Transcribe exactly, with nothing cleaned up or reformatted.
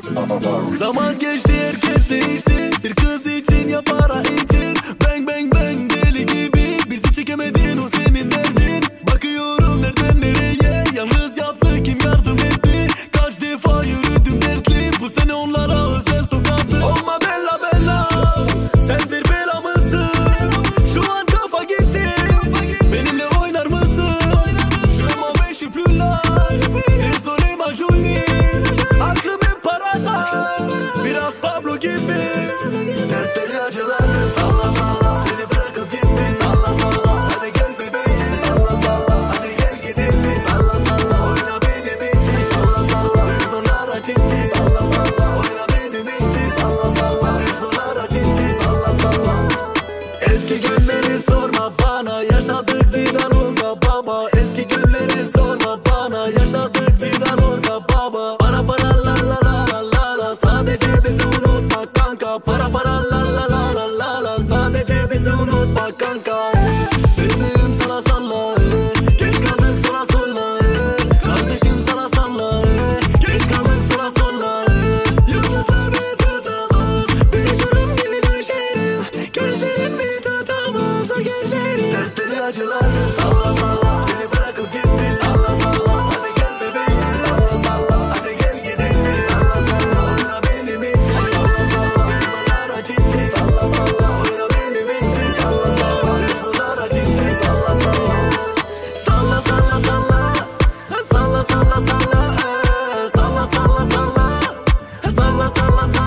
Zaman geçti, herkes değişti. Bir kız için ya para için. Bang bang bang deli gibi. Bizi çekemedin, o senin derdin. Bakıyorum nereden nereye. Yalnız yaptı kim yardım etti. Kaç defa yürüdüm dertli. Bu sene onlara özel tokattı. Olma bella bella, sen bir bela mısın? Şu an kafa gitti, benimle oynar mısın? Je m'en vais, je suis plus là. Désolé ma jolie. Aklım hep parada, biraz Pablo gibi. Dertleri acıları salla salla. Seni bırakıp gitti salla salla. Hadi gel bebeğim salla salla. Hadi gel gidelim salla salla. Oyna benim için salla salla. Mecnunlara çinçi salla salla. Oyna benim için salla salla. Mecnunlara çinçi salla salla. Eski günleri sorma bana, yaşadık Vidalonga baba. Eski günleri sorma bana, yaşadık Vidalonga baba. Para para la la la la la la. Sadece bizi unutma kanka. Para para la la la la la la. Sadece bizi unutma kanka. Benim sana salla, geç kaldık sonra sonra. Kardeşim sana salla, geç kaldık sonra sonra. Yıldızlar beni tutamaz, bir uçurum gibi düşerim. Gözlerin beni tutamaz, o gözlerin. Dertleri acıları salla salla. Seni bırakıp gitti salla salla. Hadi gel bebeğim salla salla. Hadi gel gidelim salla salla. Oyna benim için salla salla. Mecnunlara çinçi salla salla. Oyna benim için salla salla. Mecnunlara çinçi salla salla. Salla salla salla. Salla salla salla. Salla salla salla. Salla salla salla.